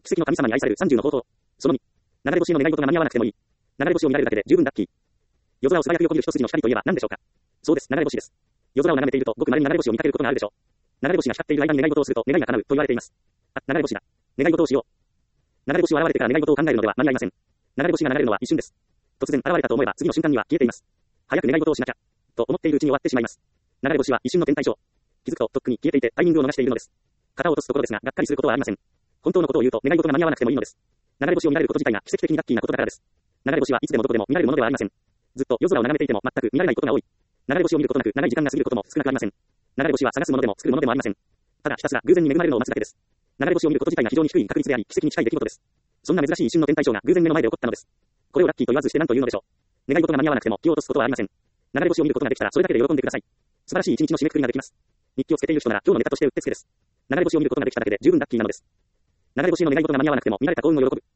奇跡の神様に愛される30の方法。その2。流れ星の願い事が間に合わなくてもいい。流れ星を見られるだけで十分ラッキー。夜空を素早く横切る一筋の光といえば何でしょうか。そうです、流れ星です。夜空を眺めていると、ごく稀に流れ星を見かけることがあるでしょう。流れ星が光っている間に願い事をすると願いが叶うと言われています。流れ星だ。願い事をしよう。流れ星は現れてから願い事を考えるのでは間に合いません。流れ星が流れるのは一瞬です。突然現れたと思えば次の瞬間には消えています。早く願い事をしなきゃ。と思っているうちに終わってしまいます。流れ星は一瞬の天体ショー。気づくととっくに消えていてタイミングを逃しているのです。型を落とすところですが、がっかりすることはありません。本当のことを言うと願い事が間に合わなくてもいいのです。流れ星を見られること自体が奇跡的にラッキーなことだからです。流れ星はいつでもどこでも見られるものではありません。ずっと夜空を眺めていても全く見られないことが多い。流れ星を見ることなく長い時間が過ぎることも少なくありません。流れ星は探すものでも作るものでもありません。ただひたすら偶然に恵まれるのを待つだけです。流れ星を見ること自体が非常に低い確率であり、奇跡に近い出来事です。そんな珍しい一瞬の天体ショーが偶然目の前で起こったのです。これをラッキーと言わずして何と言うのでしょう。願い事が間に合わなくても気を落とすことはありません。流れ星を見ることができたらそれだけで喜んでください。素晴らしい一日の締めくくりができます。日記をつけている人なら今日のネタとしてうってつけです。流れ星を見ることができただけで十分ラッキーなのです。流れ星の願い事が間に合わなくても見られた幸運を喜ぶ。